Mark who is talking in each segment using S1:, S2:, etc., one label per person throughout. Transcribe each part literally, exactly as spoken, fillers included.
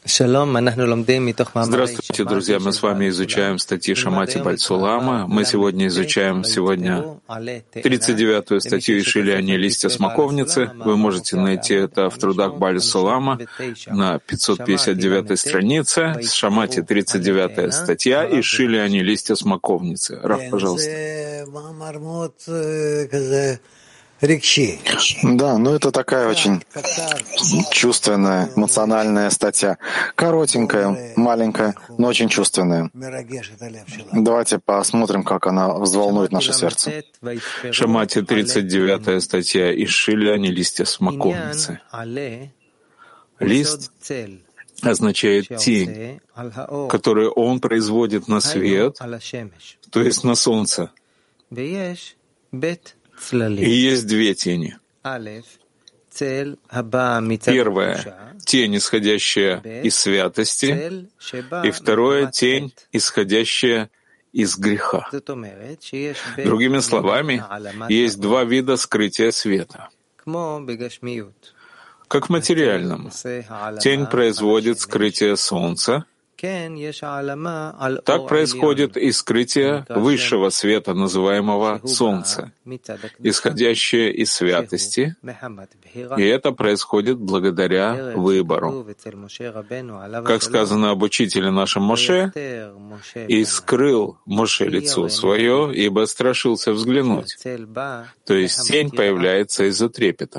S1: Здравствуйте, друзья! Мы с вами изучаем статьи Шамати Бальцулама. Мы сегодня изучаем сегодня тридцать девятую статью Ишили «Они листья смоковницы». Вы можете найти это в трудах Бальцулама на пятьсот пятьдесят девятой странице. С Шамати тридцать девятая статья Ишили «Они листья смоковницы». Раф, пожалуйста.
S2: Да, ну это такая очень чувственная, эмоциональная статья. Коротенькая, маленькая, но очень чувственная. Давайте посмотрим, как она взволнует наше сердце.
S1: Шамати тридцать девятая статья Ишили «Они листья смоковницы». Лист означает тень, которую он производит на свет, то есть на солнце. И есть две тени. Первая — тень, исходящая из святости, и вторая — тень, исходящая из греха. Другими словами, есть два вида скрытия света. Как в материальном. Тень производит скрытие солнца. Так происходит и скрытие высшего света, называемого Солнца, исходящее из святости, и это происходит благодаря выбору. Как сказано об учителе нашем Моше, «И скрыл Моше лицо свое, ибо страшился взглянуть». То есть тень появляется из-за трепета.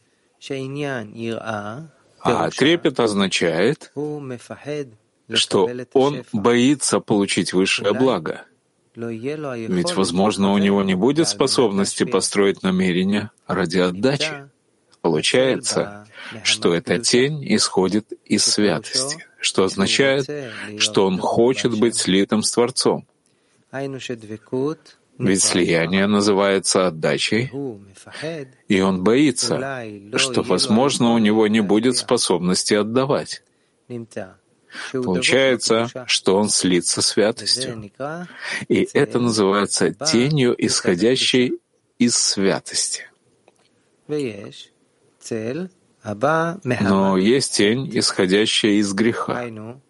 S1: А трепет означает, что он боится получить высшее благо. Ведь, возможно, у него не будет способности построить намерения ради отдачи. Получается, что эта тень исходит из святости, что означает, что он хочет быть слитым с Творцом. Ведь слияние называется отдачей, и он боится, что, возможно, у него не будет способности отдавать. Получается, что он слится святостью. И это называется тенью, исходящей из святости. Но есть тень, исходящая из греха.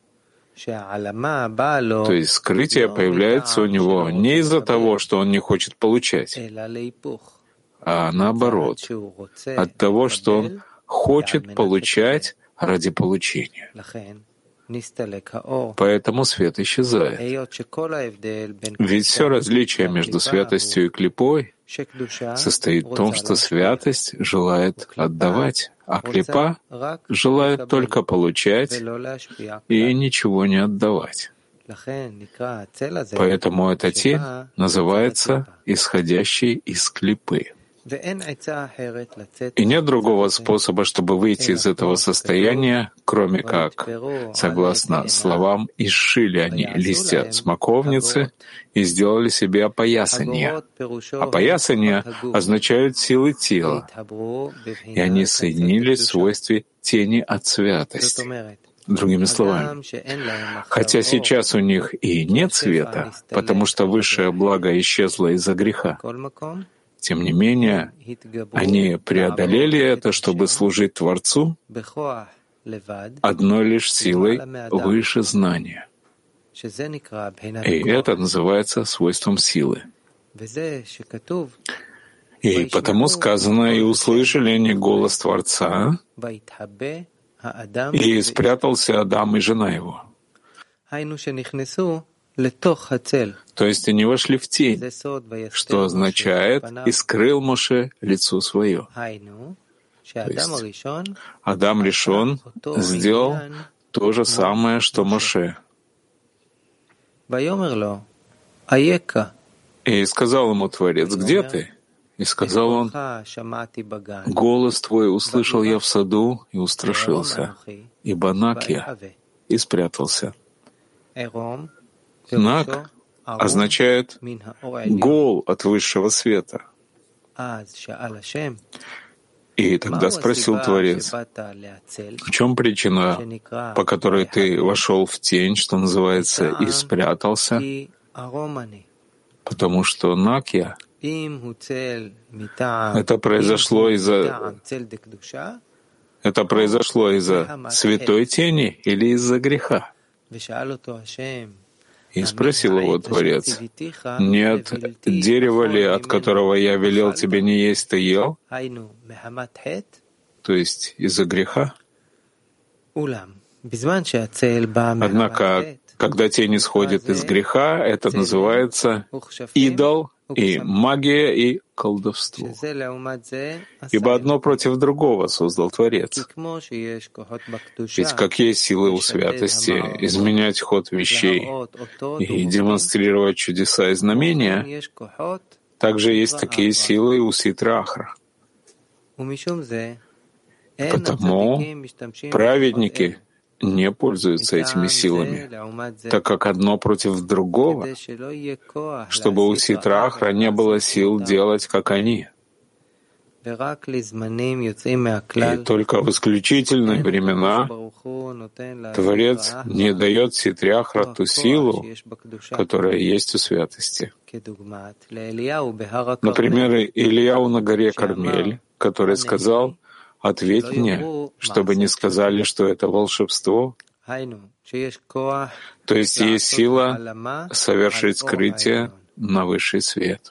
S1: То есть скрытие появляется у него не из-за того, что он не хочет получать, а наоборот, от того, что он хочет получать ради получения. Поэтому свет исчезает. Ведь все различие между святостью и клипой состоит в том, что святость желает отдавать, а клипа желает только получать и ничего не отдавать. Поэтому эта тень называется исходящей из клипы. И нет другого способа, чтобы выйти из этого состояния, кроме как, согласно словам, исшили они листья смоковницы и сделали себе опоясание. Опоясание означает силы тела, и они соединились в свойстве тени от святости. Другими словами, хотя сейчас у них и нет света, потому что высшее благо исчезло из-за греха, тем не менее, они преодолели это, чтобы служить Творцу одной лишь силой выше знания. И это называется свойством силы. И потому сказано, «И услышали они голос Творца, и спрятался Адам и жена его». То есть они вошли в тень, что означает «и скрыл Моше лицо свое». То есть Адам Ришон сделал то же самое, что Моше. И сказал ему Творец: «Где ты?» И сказал он: «Голос твой услышал я в саду и устрашился, ибо наг я, и спрятался». Наг означает гол от высшего света. И тогда спросил Творец: в чем причина, по которой ты вошел в тень, что называется, и спрятался? Потому что наг я. Это произошло из-за Это произошло из-за святой тени или из-за греха? И спросил его Творец: «Нет дерева ли, от которого я велел тебе не есть, ты ел?» То есть из-за греха? Однако, когда тень исходит из греха, это называется идол, и магия, и колдовство. Ибо одно против другого создал Творец. Ведь как есть силы у святости изменять ход вещей и демонстрировать чудеса и знамения, также есть такие силы у Ситра Ахра. Потому праведники не пользуются этими силами, так как одно против другого, чтобы у Ситра Ахра не было сил делать, как они. И только в исключительные времена Творец не дает Ситре Ахра ту силу, которая есть у святости. Например, Ильяу на горе Кармель, который сказал: «Ответь мне, чтобы не сказали, что это волшебство». То есть есть сила совершить скрытие на высший свет.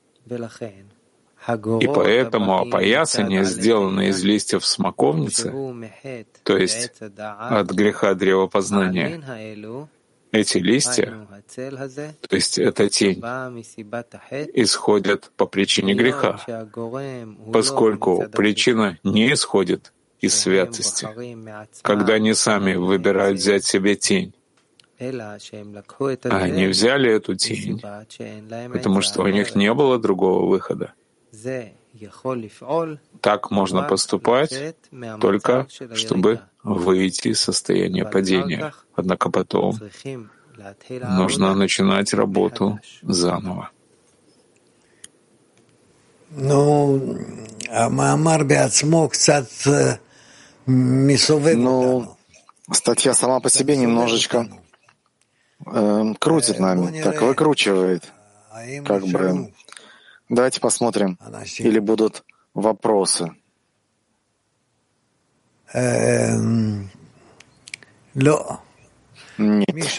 S1: И поэтому опоясание, сделанное из листьев смоковницы, то есть от греха древа познания, эти листья, то есть эта тень, исходят по причине греха, поскольку причина не исходит из святости, когда они сами выбирают взять себе тень. А они взяли эту тень, потому что у них не было другого выхода. Так можно поступать только, чтобы выйти из состояния падения. Однако потом нужно начинать работу заново.
S2: Ну, статья сама по себе немножечко э, крутит нами, так выкручивает, как бы. Давайте посмотрим, или будут вопросы. Нет.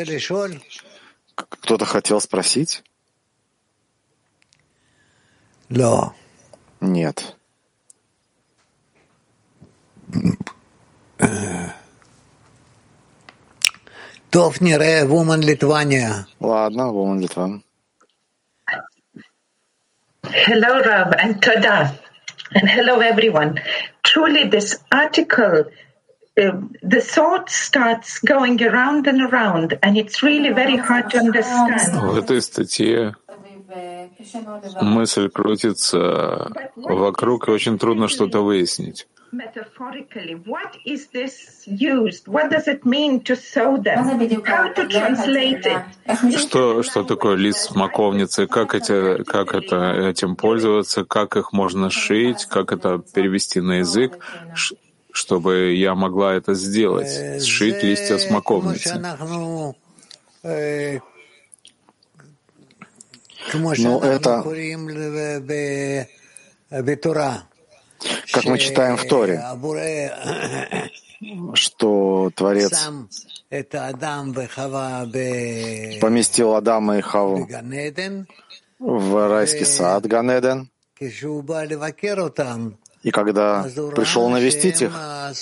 S2: Кто-то хотел спросить? Нет. Ладно, Woman Литва.
S3: Hello, Rav, and Toda, and hello, everyone. Truly, this article, uh, the thought starts going around and around, and it's really very hard to understand.
S1: В этой статье мысль крутится вокруг, и очень трудно что-то выяснить.
S3: Metaphorically, what is this used? What does it mean to sow them? How to translate it?
S1: Что, что такое лист смоковницы? Как, эти, как это, этим пользоваться? Как их можно шить? Как это перевести на язык, чтобы я могла это сделать? Сшить листья смоковницы.
S2: Ну, это, как мы читаем в Торе, что Творец поместил Адама и Хаву в райский сад Ганеден, и когда пришел навестить их,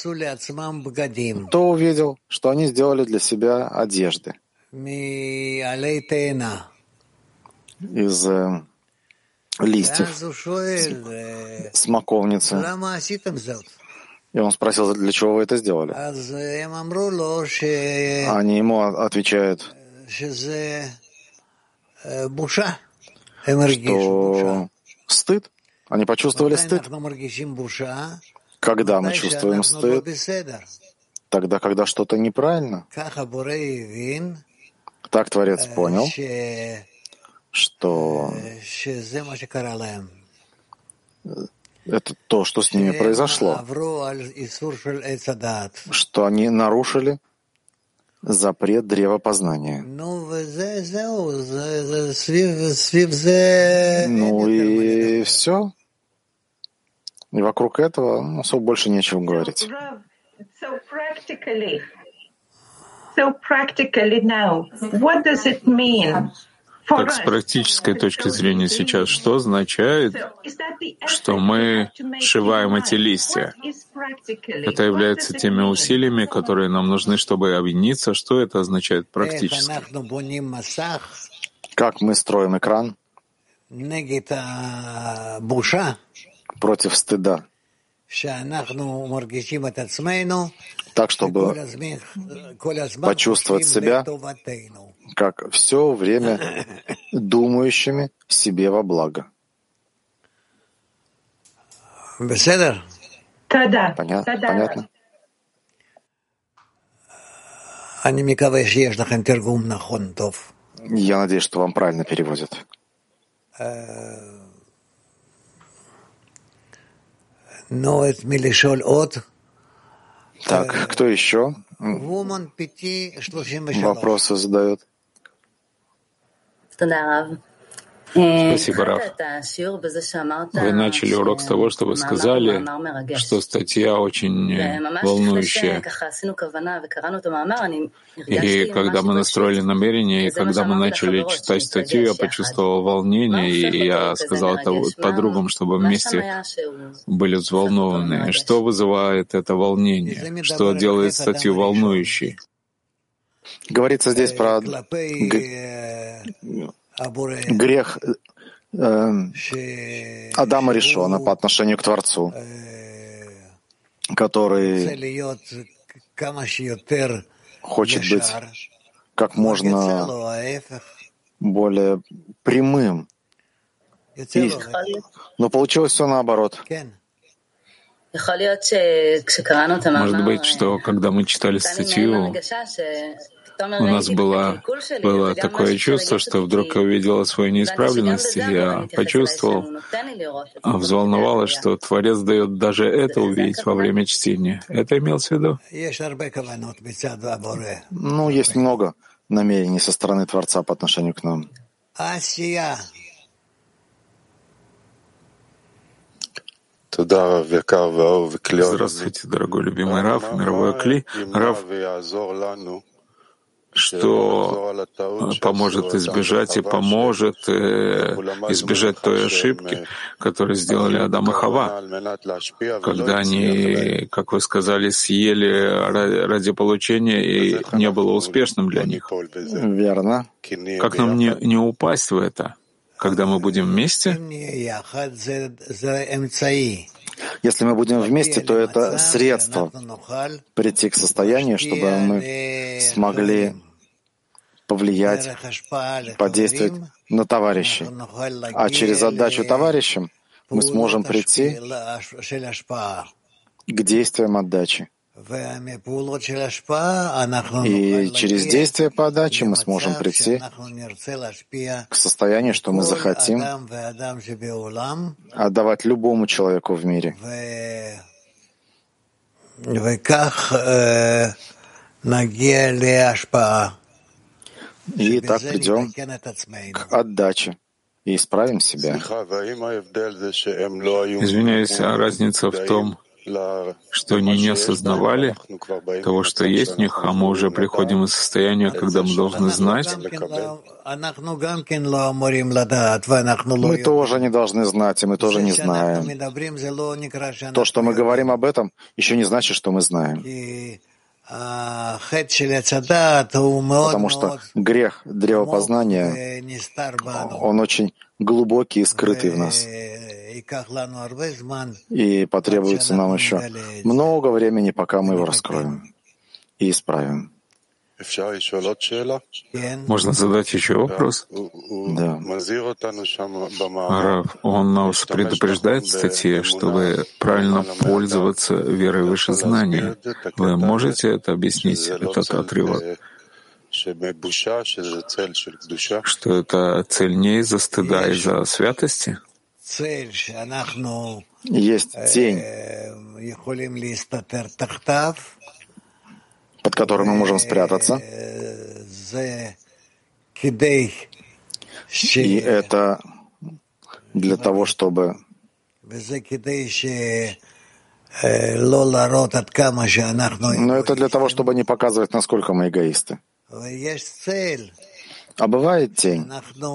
S2: то увидел, что они сделали для себя одежды из листьев смоковницы. И он спросил, для чего вы это сделали? Они ему отвечают, что стыд. Они почувствовали стыд. Когда мы чувствуем стыд? Тогда, когда что-то неправильно. Так Творец понял, что это то, что с ними произошло, что они нарушили запрет древопознания. Ну и все. И вокруг этого ну, особо больше нечего говорить.
S3: So practically, so practically now, what does it mean?
S1: Так, с практической точки зрения сейчас, что означает, что мы сшиваем эти листья? Это является теми усилиями, которые нам нужны, чтобы объединиться. Что это означает практически?
S2: Как мы строим экран против стыда, так, чтобы почувствовать себя как все время думающими себе во благо. Понятно? Понятно? Я надеюсь, что вам правильно переводят. Так, кто еще вопросы задает?
S1: Спасибо, Рав. Вы начали урок с того, что вы сказали, что статья очень волнующая. И когда мы настроили намерение, и когда мы начали читать статью, я почувствовал волнение, и я сказал это подругам, чтобы вместе были взволнованы. Что вызывает это волнение? Что делает статью волнующей?
S2: Говорится здесь про грех э, Адама Ришона по отношению к Творцу, который хочет быть как можно более прямым. И, но получилось все наоборот.
S1: Может быть, что когда мы читали статью, у нас было, было такое чувство, что вдруг я увидела свою неисправленность, и я почувствовал, взволновалась, что Творец дает даже это увидеть во время чтения. Это имелось в виду?
S2: Ну, есть много намерений со стороны Творца по отношению к нам.
S1: Здравствуйте, дорогой любимый Рав, мировой Кли. Рав, что поможет избежать и поможет э, избежать той ошибки, которую сделали Адам и Хава, когда они, как вы сказали, съели ради получения и не было успешным для них.
S2: Верно.
S1: Как нам не, не упасть в это, когда мы будем вместе?
S2: Если мы будем вместе, то это средство прийти к состоянию, чтобы мы смогли повлиять, подействовать на товарищей. А через отдачу товарищам мы сможем прийти к действиям отдачи. И через действие по отдаче мы сможем прийти к состоянию, что мы захотим отдавать любому человеку в мире. И так придем к отдаче и исправим себя.
S1: Извиняюсь, а разница в том, что они не осознавали того, что есть в них, а мы уже приходим из состояния, когда мы должны знать.
S2: Мы тоже не должны знать, и мы тоже не знаем. То, что мы говорим об этом, еще не значит, что мы знаем. Потому что грех древопознания, он очень глубокий и скрытый в нас. И потребуется нам еще много времени, пока мы его раскроем и исправим.
S1: Можно задать еще вопрос?
S2: Да.
S1: Рав, он нас предупреждает в статье, чтобы правильно пользоваться верой выше знания. Вы можете это объяснить, этот отрывок? Что это цель не из-за стыда, а из-за святости?
S2: Есть тень, под которой мы можем спрятаться. И это для того, чтобы Но это для того, чтобы не показывать, насколько мы эгоисты. А бывает тень,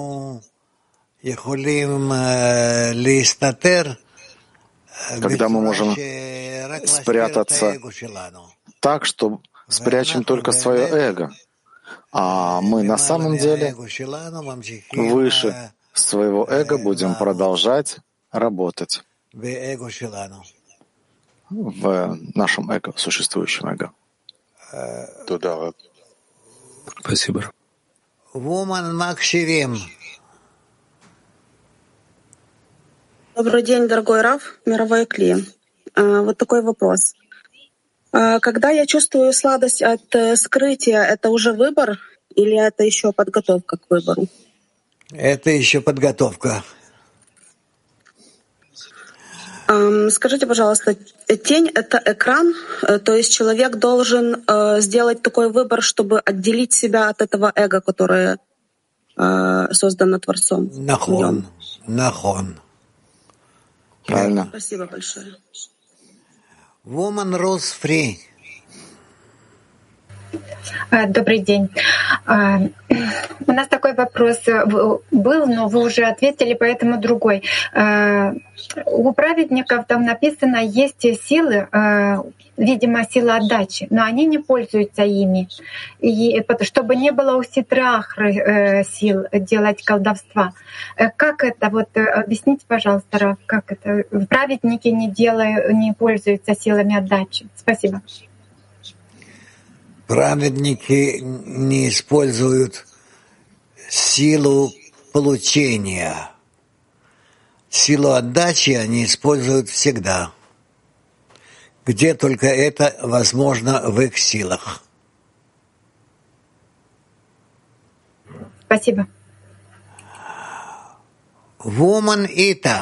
S2: когда мы можем спрятаться так, что спрячем только свое эго, а мы на самом деле выше своего эго будем продолжать работать в нашем эго, в существующем эго.
S1: Туда. Спасибо.
S4: Добрый день, дорогой Рав, мировой Кли. Вот такой вопрос. Когда я чувствую сладость от скрытия, это уже выбор или это еще подготовка к выбору?
S5: Это еще подготовка.
S4: Скажите, пожалуйста, тень — это экран, то есть человек должен сделать такой выбор, чтобы отделить себя от этого эго, которое создано Творцом.
S5: Нахон, нахон.
S2: Правильно.
S4: Спасибо большое.
S5: Woman Rose Free.
S6: Добрый день. У нас такой вопрос был, но вы уже ответили, поэтому другой. У праведников там написано, есть силы, видимо, сила отдачи, но они не пользуются ими. И чтобы не было у ситрахры сил делать колдовства. Как это? Вот объясните, пожалуйста, Рав, как это? Праведники не делают, не пользуются силами отдачи. Спасибо.
S5: Праведники не используют силу получения. Силу отдачи они используют всегда, где только это возможно в их силах.
S6: Спасибо.
S5: Woman Ita.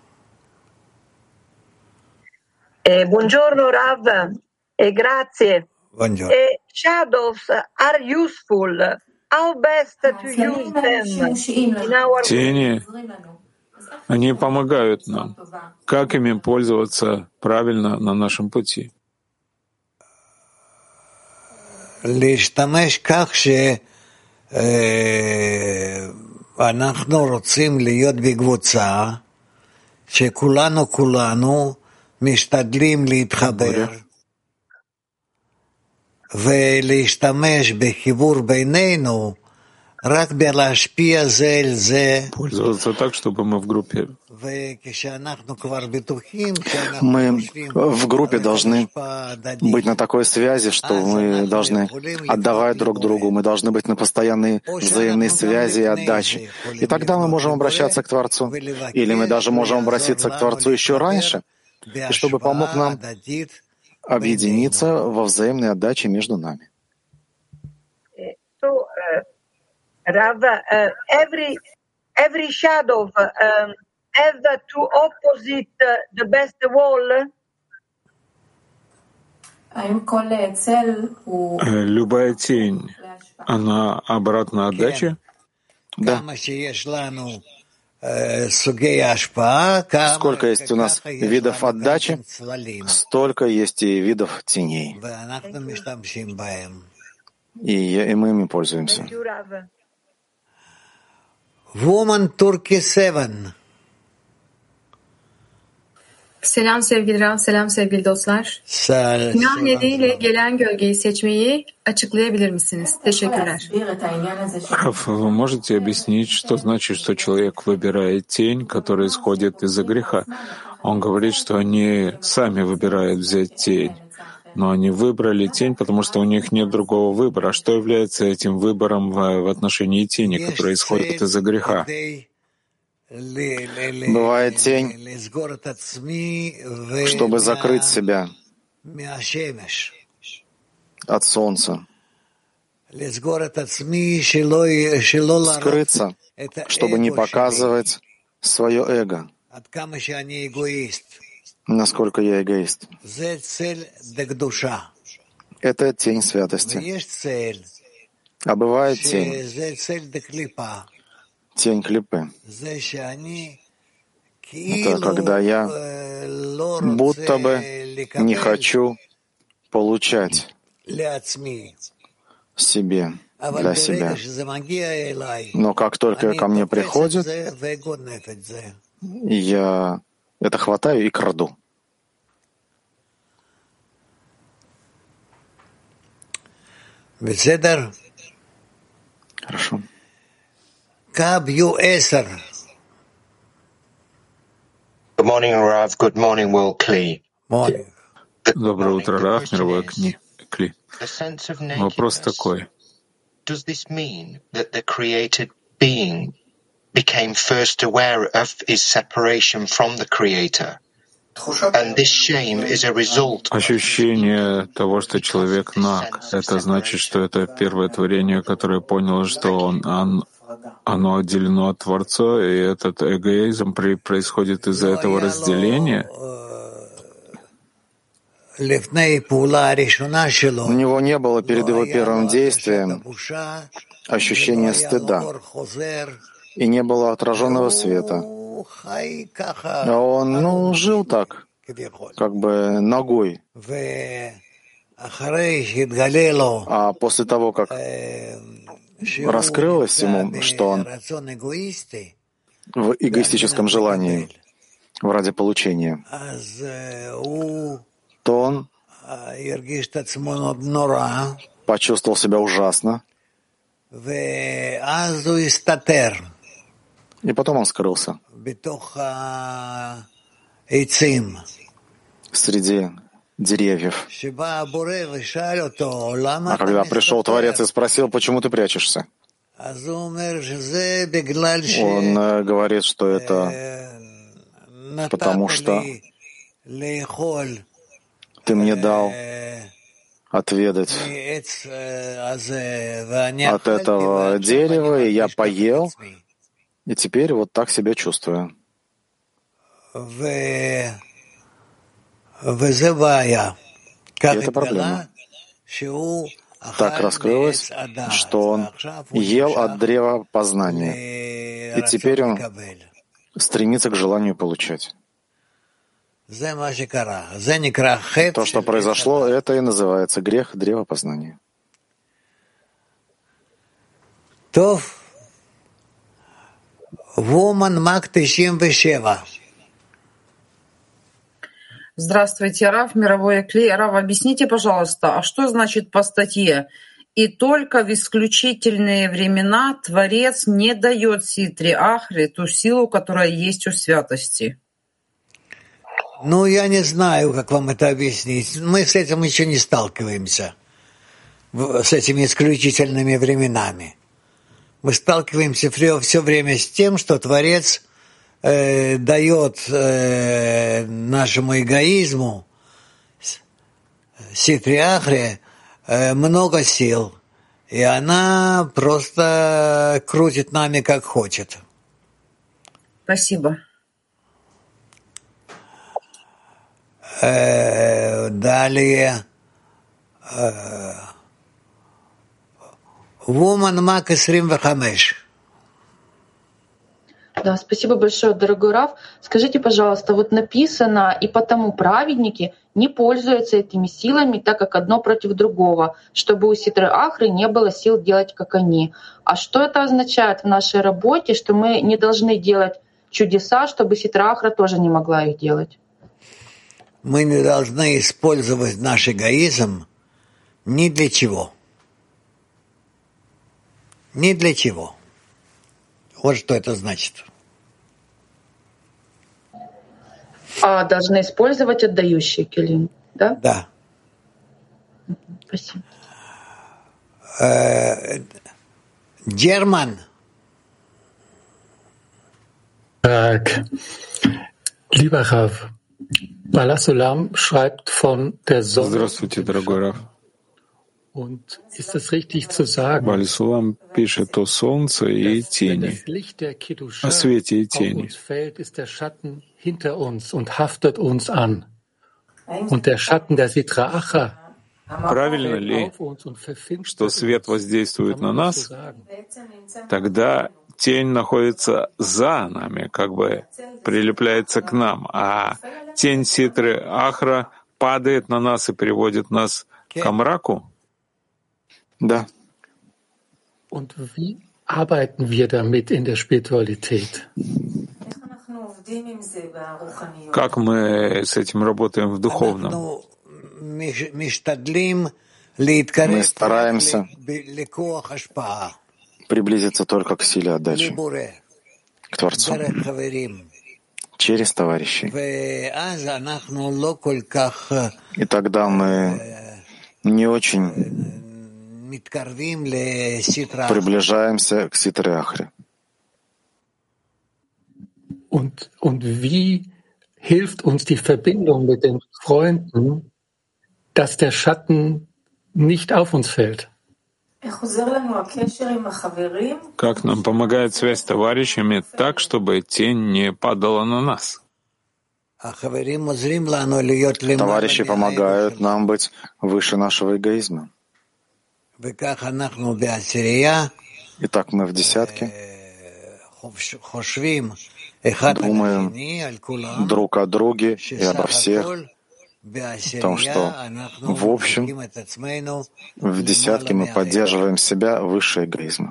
S7: Eh, buongiorno Rav, e grazie.
S5: Buongiorno.
S7: Eh, shadows are useful. How best to use them in our...
S1: Тени, они помогают нам. Как ими пользоваться правильно на нашем пути?
S5: להשתמש כך שאנחנו רוצים להיות בקבוצה שכולנו כולנו משתדלים להתחבר ולהשתמש בחיבור בינינו רק בלהשפיע זה על זה.
S1: Пользоваться так, чтобы мы в группе.
S5: וכשאנחנו כבר בטוחים
S2: Мы в группе должны быть на такой связи, что мы должны отдавать друг другу, мы должны быть на постоянной взаимной связи и отдаче. И тогда мы можем обращаться к Творцу. Или мы даже можем обратиться к Творцу еще раньше, и чтобы помог нам объединиться во взаимной отдаче между нами.
S7: So, uh, Rav, uh, every every shadow um, has to opposite uh, the best wall.
S1: Любая тень, она обратно отдача?
S2: Да. Сколько есть у нас видов отдачи, столько есть и видов теней. И, и мы ими пользуемся.
S5: Woman Turkey seven.
S8: Selam sevgili Rav, selam sevgili dostlar. Günah nedeniyle gelen gölgeyi seçmeyi açıklayabilir misiniz? Teşekkürler.
S1: Раф, вы можете объяснить, что значит, что человек выбирает тень, которая исходит из-за греха? Он говорит, что они сами выбирают взять тень, но они выбрали тень, потому что у них нет другого выбора. Что является этим выбором в, в отношении тени, которая исходит из-за греха?
S2: Бывает тень, чтобы закрыть себя от солнца, скрыться, чтобы не показывать свое эго, насколько я эгоист. Это тень святости. А бывает тень, тень клипы, Это когда я будто бы не хочу получать себе, для себя. Но как только ко мне приходит, я это хватаю и краду. Хорошо.
S9: Good morning, Rav. Good morning, Will Klee.
S1: Доброе утро, Рав, мировой Кли. Вопрос такой.
S9: Does this mean that the created being became first aware of his separation from the creator? And this shame is a result.
S1: Ощущение того, что человек наг, это значит, что это первое творение, которое поняло, что он, он оно отделено от Творца, и этот эгоизм при, происходит из-за этого разделения.
S2: У него не было перед его первым действием ощущения стыда, и не было отраженного света. А он, ну, жил так, как бы ногой. А после того, как раскрылось ему, что он в эгоистическом желании ради получения, то он почувствовал себя ужасно, и потом он скрылся среди деревьев. А когда пришел Творец и спросил, почему ты прячешься, он говорит, что это потому, что ты мне дал отведать от этого дерева, и я поел, и теперь вот так себя чувствую. И это проблема. Так раскрылось, что он ел от древа познания, и теперь он стремится к желанию получать. То, что произошло, это и называется грех древа познания.
S10: Здравствуйте, Рав, мировой Кли. Рав, объясните, пожалуйста, а что значит по статье? И только в исключительные времена Творец не дает Ситре Ахре ту силу, которая есть у святости.
S5: Ну, я не знаю, как вам это объяснить. Мы с этим еще не сталкиваемся, с этими исключительными временами. Мы сталкиваемся все время с тем, что Творец э, дает э, нашему эгоизму, Ситре Ахре, э, много сил, и она просто крутит нами как хочет.
S10: Спасибо.
S5: Далее Woman Mac двадцать пять.
S11: Да, спасибо большое, дорогой Рав. Скажите, пожалуйста, вот написано, и потому праведники не пользуются этими силами, так как одно против другого, чтобы у Ситры Ахры не было сил делать, как они. А что это означает в нашей работе, что мы не должны делать чудеса, чтобы Ситра Ахра тоже не могла их делать?
S5: Мы не должны использовать наш эгоизм ни для чего. Ни для чего. Вот что это значит.
S11: А должны использовать отдающие келим, да?
S5: Да.
S11: Спасибо.
S5: Герман.
S12: Так. Lieber Rav, Balas Olam schreibt von der Sonne.
S1: Здравствуйте, дорогой Рав.
S12: Und ist es richtig zu sagen,
S1: Балас Олам пишет о солнце и тени, о свете и тени.
S12: uns fällt, ist der Schatten hinter uns und haftet uns an. Und der Schatten der Sitra Achra
S1: Правильно ли, что свет воздействует на нас? Тогда тень находится за нами, как бы прилепляется к нам, а тень Ситры Ахра падает на нас и приводит нас к мраку?
S2: Да.
S12: Und wie arbeiten wir damit in der Spiritualität?
S1: Как мы с этим работаем в духовном?
S2: Мы стараемся приблизиться только к силе отдачи, к Творцу, через товарищей. И тогда мы не очень приближаемся к Ситре Ахре.
S12: Und, und wie hilft uns die Verbindung mit den Freunden, dass der Schatten nicht auf uns fällt?
S1: Как нам помогает связь с товарищами так, чтобы тень не падала на нас?
S2: Товарищи помогают нам быть выше нашего эгоизма. Итак, мы в десятке думаем друг о друге и обо всех, в том, что в общем, в десятке мы поддерживаем себя выше эгоизма.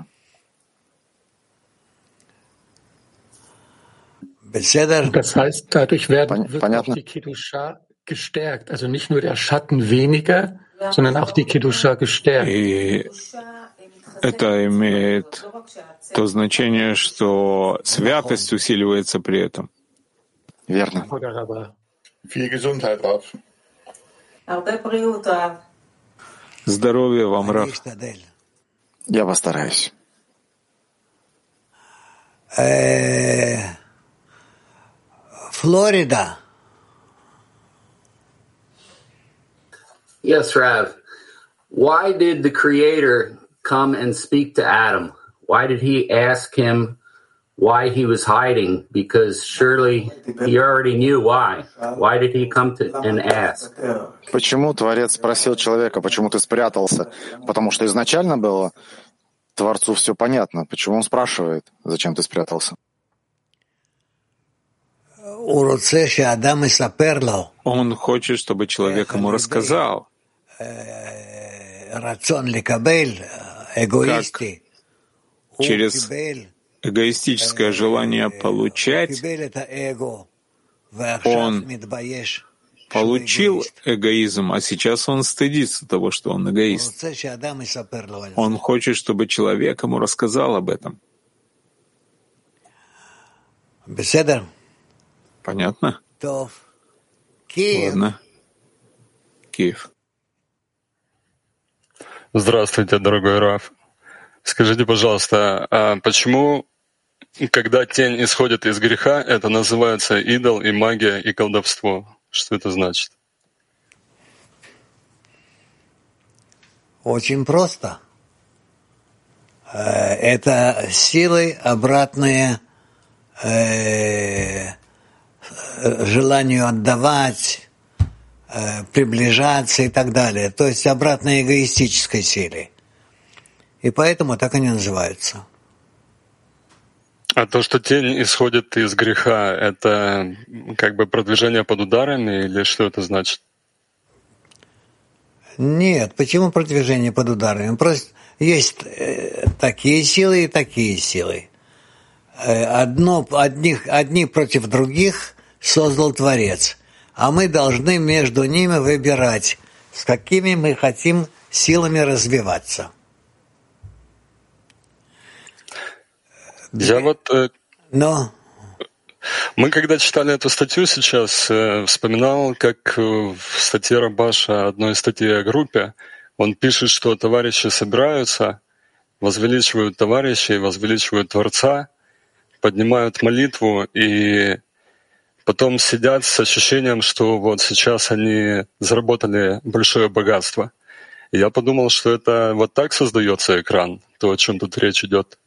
S12: Das heißt, dadurch werden, wird auch die Kedusha gestärkt. Also nicht nur der Schatten weniger, sondern auch die Kedusha gestärkt.
S1: И это имеет то значение, что святость усиливается при этом.
S2: Верно.
S13: Viel Gesundheit, Rav.
S1: Здоровья вам, Рав.
S2: Я постараюсь.
S5: Флорида.
S14: Yes, Rav. Why did the Creator come and speak to Adam? Why did he ask him why he was hiding? Because surely he already knew why. Why did he come to and ask?
S2: Почему Творец спросил человека, почему ты спрятался? Потому что изначально было Творцу все понятно. Почему он спрашивает, зачем ты спрятался?
S1: Он хочет, чтобы человек ему рассказал, как через эгоистическое желание получать он получил эгоизм, а сейчас он стыдится того, что он эгоист. Он хочет, чтобы человек ему рассказал об этом. Понятно? Ладно. Киев.
S15: Здравствуйте, дорогой Рав. Скажите, пожалуйста, а почему, когда тень исходит из греха, это называется идол и магия и колдовство? Что это значит?
S5: Очень просто. Это силы обратные желанию отдавать, приближаться и так далее. То есть обратной эгоистической силе. И поэтому так они называются.
S15: А то, что тень исходит из греха, это как бы продвижение под ударами или что это значит?
S5: Нет, почему продвижение под ударами? Просто есть такие силы и такие силы. Одно, одних, одни против других создал Творец, а мы должны между ними выбирать, с какими мы хотим силами развиваться.
S15: Я вот...
S5: Но...
S15: Мы когда читали эту статью сейчас, вспоминал, как в статье Рабаша, одной статьи о группе, он пишет, что товарищи собираются, возвеличивают товарищей, возвеличивают Творца, поднимают молитву и потом сидят с ощущением, что вот сейчас они заработали большое богатство. И я подумал, что это вот так создается экран, то, о чем тут речь идет.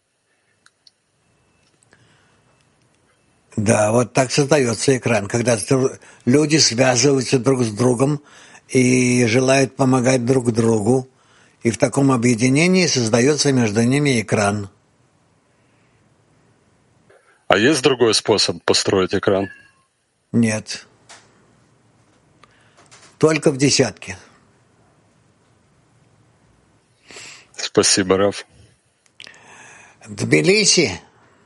S5: Да, вот так создается экран, когда люди связываются друг с другом и желают помогать друг другу, и в таком объединении создается между ними экран.
S15: А есть другой способ построить экран?
S5: Нет. Только в десятке.
S15: Спасибо, Рав.
S5: Тбилиси.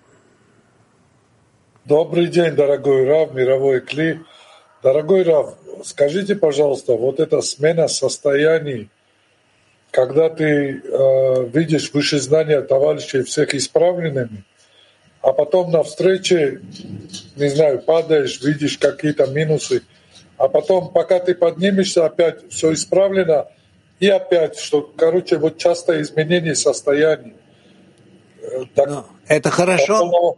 S16: Добрый день, дорогой Рав, мировой Кли. Дорогой Рав, скажите, пожалуйста, вот эта смена состояний, когда ты э, видишь выше знания товарищей всех исправленными, а потом на встрече, не знаю, падаешь, видишь какие-то минусы, а потом, пока ты поднимешься, опять все исправлено, и опять, что, короче, вот часто изменение состояний. Так,
S5: ну, это хорошо.
S16: Потом...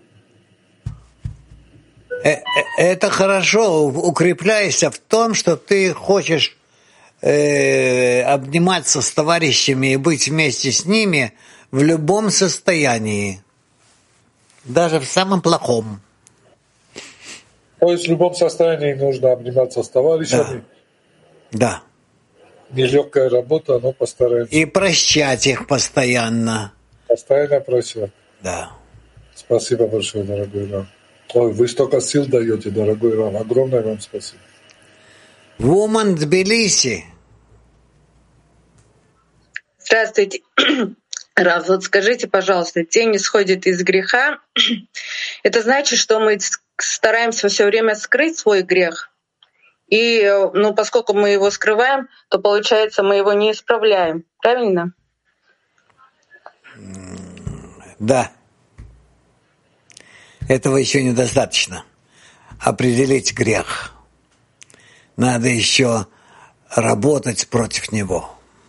S5: Это хорошо, укрепляйся в том, что ты хочешь э, обниматься с товарищами и быть вместе с ними в любом состоянии, даже в самом плохом.
S16: То есть в любом состоянии нужно обниматься с товарищами.
S5: Да. Да.
S16: Нелегкая работа, но постараемся.
S5: И прощать их постоянно.
S16: Постоянно прощать.
S5: Да.
S16: Спасибо большое, дорогой Рав. Ой, вы столько сил даете, дорогой Рав. Огромное вам спасибо.
S5: Woman Тбилиси.
S17: Здравствуйте. Рав, вот скажите, пожалуйста, тень исходит из греха. Это значит, что мы стараемся все время скрыть свой грех. И, ну, поскольку мы его скрываем, то, получается, мы его не исправляем. Правильно?
S5: Да. Этого еще недостаточно. Определить грех. Надо еще работать против него.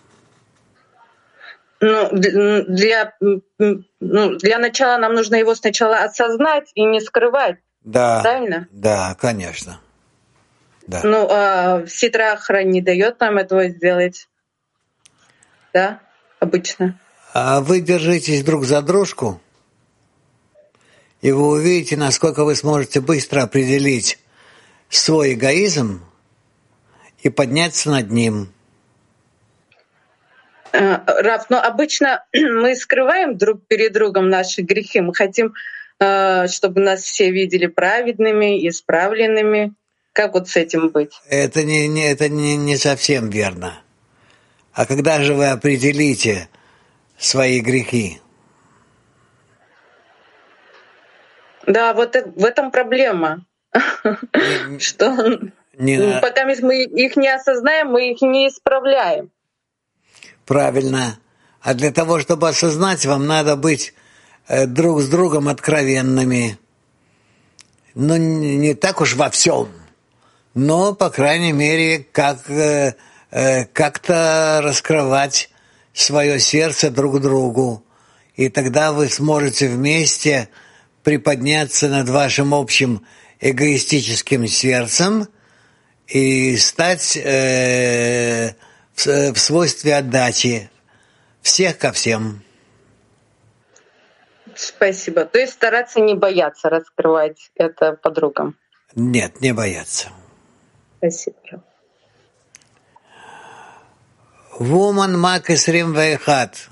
S17: Ну, для, ну, для начала нам нужно его сначала осознать и не скрывать.
S5: Да.
S17: Правильно?
S5: Да, конечно. Да.
S17: Ну, а ситра ахра не дает нам этого сделать. Да, обычно.
S5: А вы держитесь друг за дружку, и вы увидите, насколько вы сможете быстро определить свой эгоизм и подняться над ним.
S17: Рав, но обычно мы скрываем друг перед другом наши грехи. Мы хотим, чтобы нас все видели праведными, исправленными. Как вот с этим быть?
S5: Это не, не, это не, не совсем верно. А когда же вы определите свои грехи?
S17: Да, вот в этом проблема. Что пока мы их не осознаем, мы их не исправляем.
S5: Правильно. А для того, чтобы осознать, вам надо быть друг с другом откровенными. Ну, не так уж во всем, но, по крайней мере, как, как-то раскрывать свое сердце друг другу. И тогда вы сможете вместе приподняться над вашим общим эгоистическим сердцем и стать э, в, в свойстве отдачи всех ко всем.
S17: Спасибо. То есть стараться не бояться раскрывать это подругам?
S5: Нет, не бояться.
S17: Спасибо.
S5: Woman Мак Исрим Вайхат.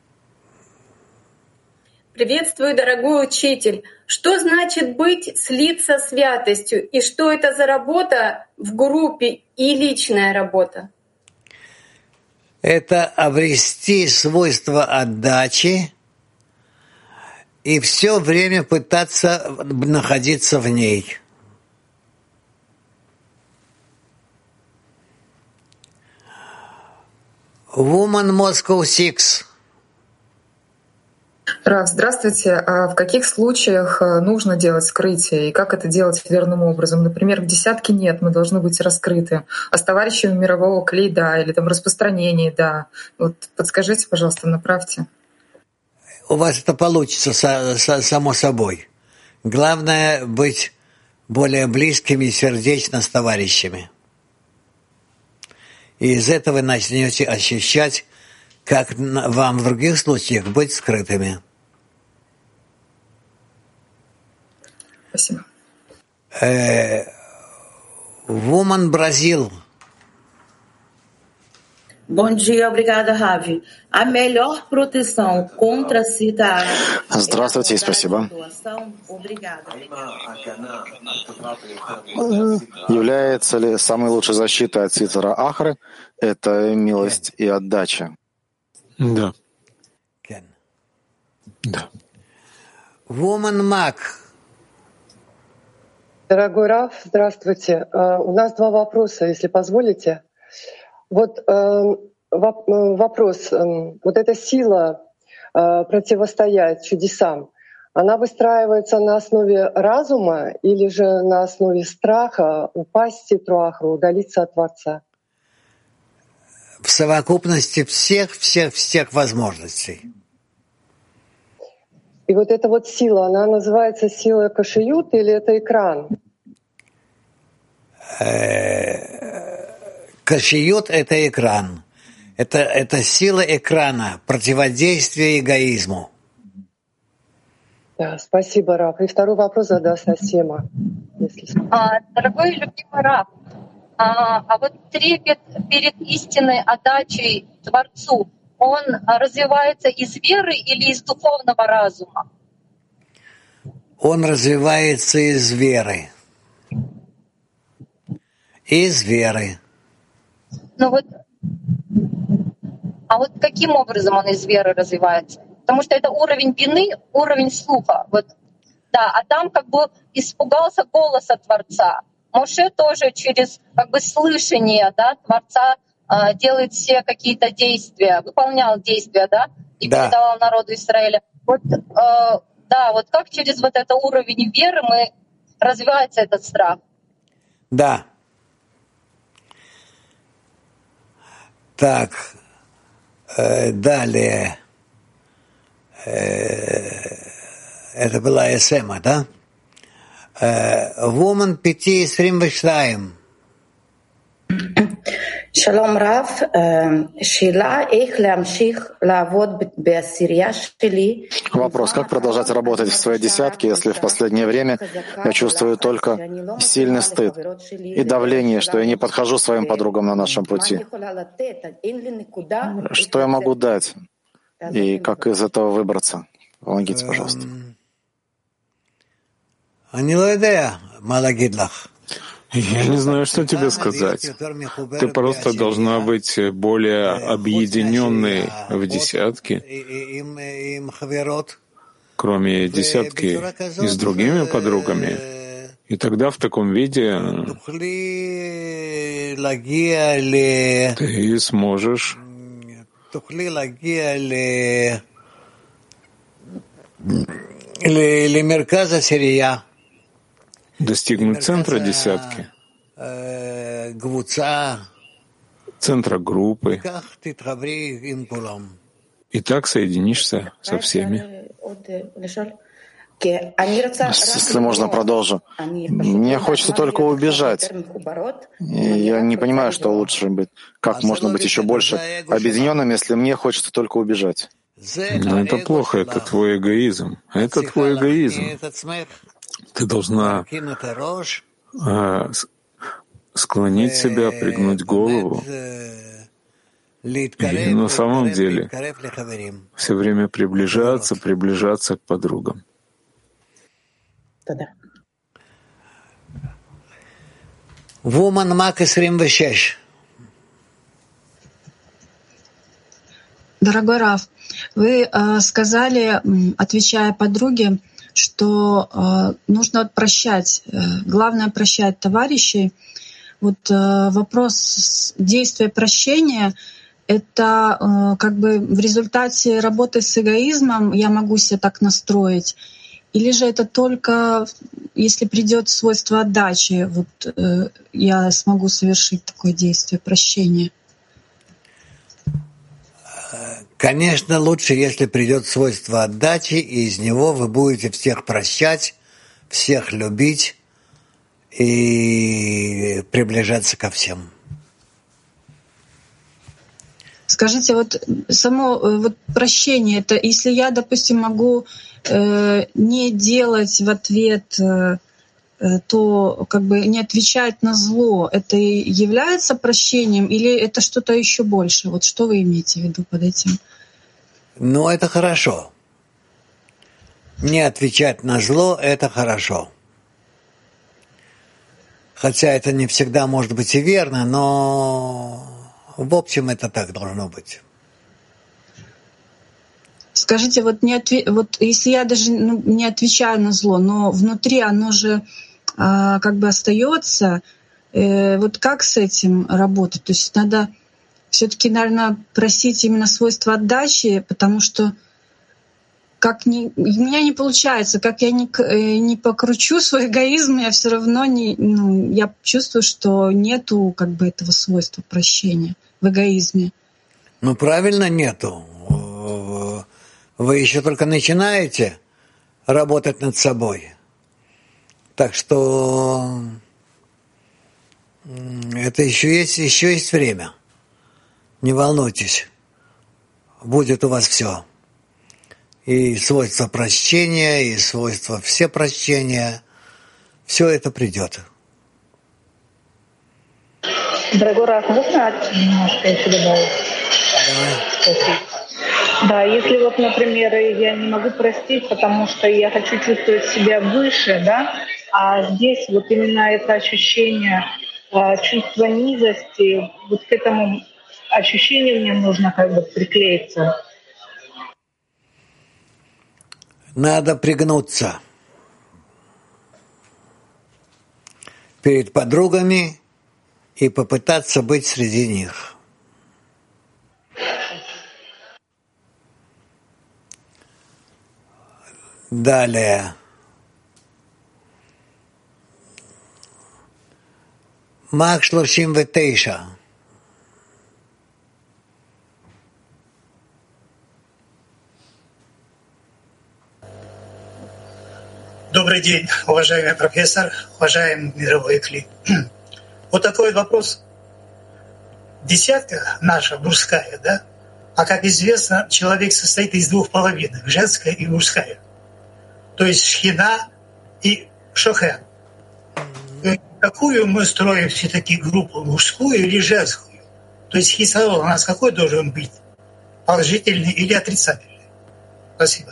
S8: Приветствую, дорогой учитель. Что значит быть, слиться святостью? И что это за работа в группе и личная работа?
S5: Это обрести свойство отдачи и все время пытаться находиться в ней. Woman Moscow Six.
S18: Рав, здравствуйте. А в каких случаях нужно делать скрытие и как это делать верным образом? Например, в десятке нет, мы должны быть раскрыты. А с товарищами мирового Кли, да, или там распространение, да. Вот подскажите, пожалуйста, направьте.
S5: У вас это получится само собой. Главное быть более близкими и сердечно с товарищами. И из этого вы начнете ощущать, как вам в других случаях быть скрытыми.
S18: Спасибо.
S5: Woman Brazil.
S19: Bom dia, obrigada, Ravi. A melhor proteção contra a cita
S2: Здравствуйте и спасибо. Является ли самой лучшей защитой от ситара ахры это милость и отдача?
S1: Да. Да.
S5: Woman Mac.
S20: Дорогой Рав, здравствуйте. У нас два вопроса, если позволите. Вот вопрос. Вот эта сила противостоять чудесам, она выстраивается на основе разума или же на основе страха упасть в ситру ахру, удалиться от Творца?
S5: В совокупности всех, всех, всех возможностей.
S20: И вот эта вот сила, она называется сила кашиют или это экран?
S5: Кашиют — это экран. Это, это сила экрана, противодействие эгоизму.
S20: Да, спасибо, Рав. И второй вопрос задаст Асема. Если...
S11: А, дорогой и любимый Рав, а, а вот трепет перед истинной отдачей Творцу, он развивается из веры или из духовного разума?
S5: Он развивается из веры. Из веры.
S11: Ну вот, а вот каким образом он из веры развивается? Потому что это уровень бины, уровень слуха. Вот, да, Адам как бы испугался голоса Творца. Моше тоже через как бы слышание, да, Творца э, делает все какие-то действия, выполнял действия, да, и да. передавал народу Израиля. Вот, э, да, вот как через вот этот уровень веры мы развивается этот страх?
S5: Да. Так, э, далее. Э, это была Эсема, да? Woman пяти срим вштаим.
S19: שלום רב, שאלה איך להמשיך לעבוד בעשירייה שלי.
S2: Вопрос, как продолжать работать в своей десятке, если в последнее время я чувствую только сильный стыд и давление, что я не подхожу своим подругам на нашем пути? Что я могу дать? И как из этого выбраться? Помогите, пожалуйста.
S1: Я не знаю, что тебе сказать. Ты просто должна быть более объединенной в десятке, кроме десятки, и с другими подругами. И тогда в таком виде ты сможешь достигнуть центра десятки, центра группы, и так соединишься со всеми.
S2: Если можно, продолжу. Мне хочется только убежать. И я не понимаю, что лучше быть. Как можно быть еще больше объединенным, если мне хочется только убежать?
S1: Но это плохо, это твой эгоизм. Это твой эгоизм. Ты должна э, склонить себя, пригнуть голову и на самом деле все время приближаться, приближаться к подругам.
S5: Woman Mac двадцать шесть.
S21: Дорогой Рав, вы э, сказали, отвечая подруге, что э, нужно прощать. Э, главное — прощать товарищей. Вот э, вопрос действия прощения — это э, как бы в результате работы с эгоизмом я могу себя так настроить, или же это только если придет свойство отдачи, вот э, я смогу совершить такое действие прощения?
S5: Конечно, лучше, если придет свойство отдачи, и из него вы будете всех прощать, всех любить и приближаться ко всем.
S21: Скажите, вот само вот прощение, это если я, допустим, могу э, не делать в ответ э, то как бы не отвечать на зло, это и является прощением или это что-то еще больше? Вот что вы имеете в виду под этим?
S5: Ну, это хорошо. Не отвечать на зло — это хорошо. Хотя это не всегда может быть и верно, но в общем это так должно быть.
S21: Скажите, вот, не отве... вот если я даже ну, не отвечаю на зло, но внутри оно же а, как бы остается, э, вот как с этим работать? То есть надо все-таки, наверное, просить именно свойства отдачи, потому что как ни... у меня не получается, как я не, не покручу свой эгоизм, я все равно не, ну, я чувствую, что нету как бы этого свойства прощения в эгоизме.
S5: Ну правильно, нету. Вы еще только начинаете работать над собой. Так что это еще есть, еще есть время. Не волнуйтесь. Будет у вас все. И свойства прощения, и свойства все прощения. Все это придет.
S3: Дорогой Раф, можно немножко еще добавить? Давай. Да, если вот, например, я не могу простить, потому что я хочу чувствовать себя выше, да, а здесь вот именно это ощущение, чувство низости, вот к этому ощущению мне нужно как бы приклеиться.
S5: Надо пригнуться перед подругами и попытаться быть среди них. Далее. Мах шлошим ветейша.
S22: Добрый день, уважаемый профессор, уважаемый мировой Кли. Вот такой вопрос. Десятка наша, мужская, да? А как известно, человек состоит из двух половинок, женская и мужская. То есть шхина и шохен. Какую мы строим все-таки группу, мужскую или женскую? То есть хисарон у нас какой должен быть? Положительный или отрицательный? Спасибо.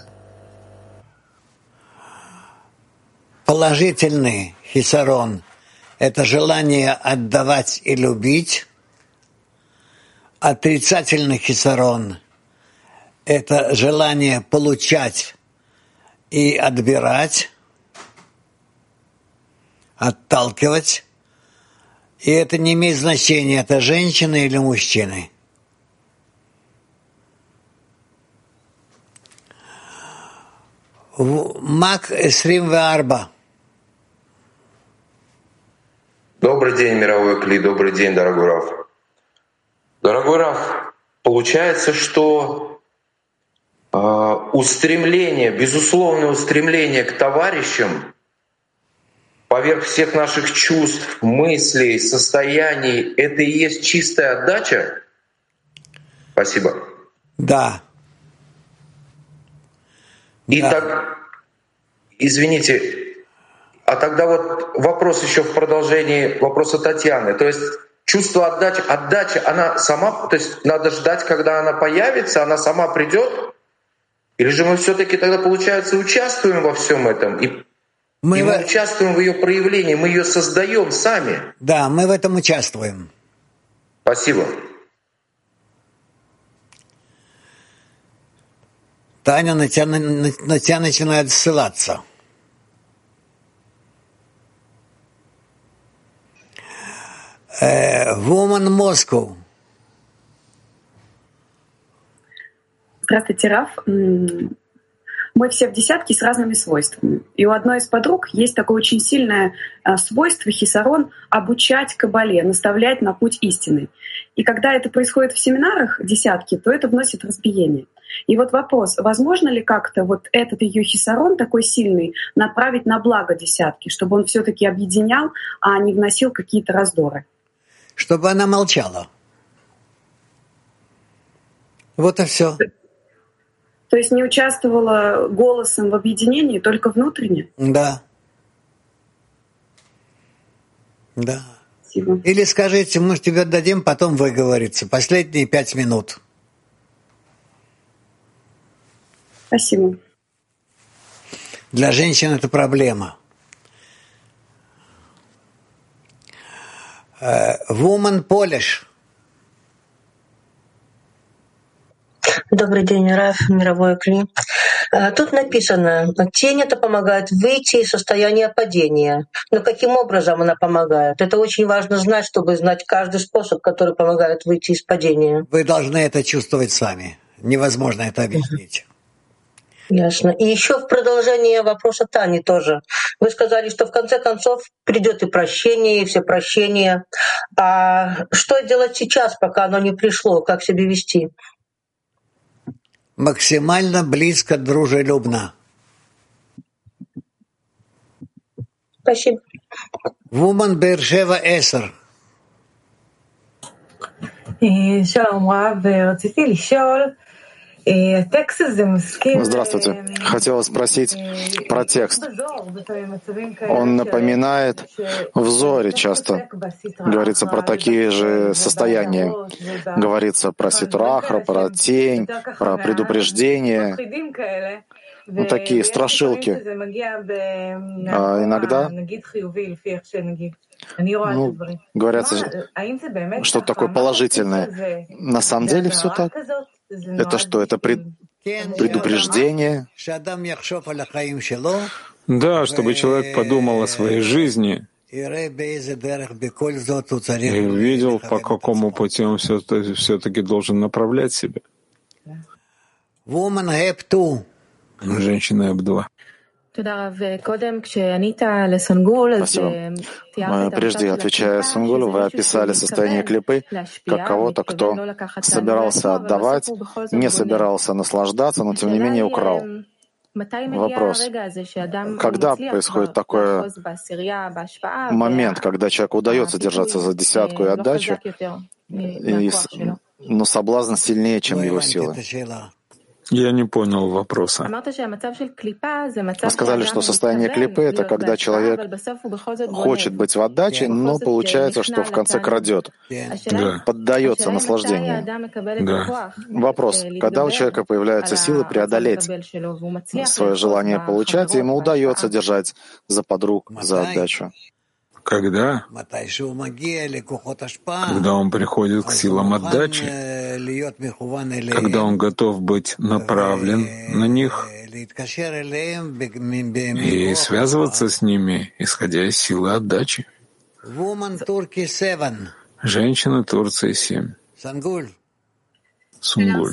S5: Положительный хисарон — это желание отдавать и любить. Отрицательный хисарон — это желание получать и отбирать, отталкивать. И это не имеет значения, это женщины или мужчины. Мак Эсрим Веарба.
S23: Добрый день, мировой Кли, добрый день, дорогой Раф. Дорогой Раф, получается, что э, устремление, безусловное устремление к товарищам поверх всех наших чувств, мыслей, состояний, это и есть чистая отдача? Спасибо.
S5: Да.
S23: И
S5: да.
S23: так, извините, а тогда вот вопрос еще в продолжении вопроса Татьяны. То есть чувство отдачи, отдача, она сама, то есть надо ждать, когда она появится, она сама придет? Или же мы все-таки тогда, получается, участвуем во всем этом? И мы, и мы в... участвуем в ее проявлении, мы ее создаем сами?
S5: Да, мы в этом участвуем.
S23: Спасибо.
S5: Таня на тебя, на, на тебя начинает ссылаться. Woman Moscow.
S24: Здравствуйте, Раф. Мы все в десятке с разными свойствами. И у одной из подруг есть такое очень сильное свойство, хисарон, обучать кабале, наставлять на путь истины. И когда это происходит в семинарах десятки, то это вносит разбиение. И вот вопрос, возможно ли как-то вот этот ее хисарон такой сильный направить на благо десятки, чтобы он все-таки объединял, а не вносил какие-то раздоры?
S5: Чтобы она молчала. Вот и все.
S24: То есть не участвовала голосом в объединении, только внутренне?
S5: Да. Да.
S24: Спасибо.
S5: Или скажите, мы тебе дадим, потом выговориться. Последние пять минут.
S24: Спасибо.
S5: Для женщин это проблема. Woman Polish.
S4: Добрый день, Раф, мировой Кли. Тут написано, тень это помогает выйти из состояния падения. Но каким образом она помогает? Это очень важно знать, чтобы знать каждый способ, который помогает выйти из падения.
S5: Вы должны это чувствовать сами. Невозможно это объяснить.
S4: Ясно. И еще в продолжение вопроса Тани тоже. Вы сказали, что в конце концов придет и прощение, и все прощения. А что делать сейчас, пока оно не пришло? Как себя вести?
S5: Максимально близко, дружелюбно.
S4: Спасибо.
S5: Woman Бершева Эсер.
S6: שלום רב, רציתי לשאול, הטקסט הזה מזכיר...
S2: Здравствуйте. Хотела спросить про текст. Он напоминает в Зоре часто. Говорится про такие же состояния. Говорится про ситрахра, про тень, про предупреждение. Ну, такие страшилки. А иногда ну, говорят, что такое положительное. На самом деле все так. Это что? Это пред... предупреждение?
S1: Да, чтобы человек подумал о своей жизни и видел, по какому пути он все-таки должен направлять себя. Женщина Эб-два.
S2: Спасибо. Прежде, отвечая Сунгулу, вы описали состояние клипы как кого-то, кто собирался отдавать, не собирался наслаждаться, но тем не менее украл. Вопрос. Когда происходит такой момент, когда человеку удается держаться за десятку и отдачу, и, но соблазн сильнее, чем его силы?
S1: Я не понял вопроса.
S2: Вы сказали, что состояние клипы — это когда человек хочет быть в отдаче, но получается, что в конце крадет,
S1: да.
S2: поддается наслаждению.
S1: Да.
S2: Вопрос. Когда у человека появляются силы преодолеть свое желание получать, и ему удается держать за подруг, за отдачу?
S1: Когда? Когда он приходит к силам отдачи, когда он готов быть направлен на них и связываться с ними, исходя из силы отдачи. Женщина Турции семь. Сунгуль.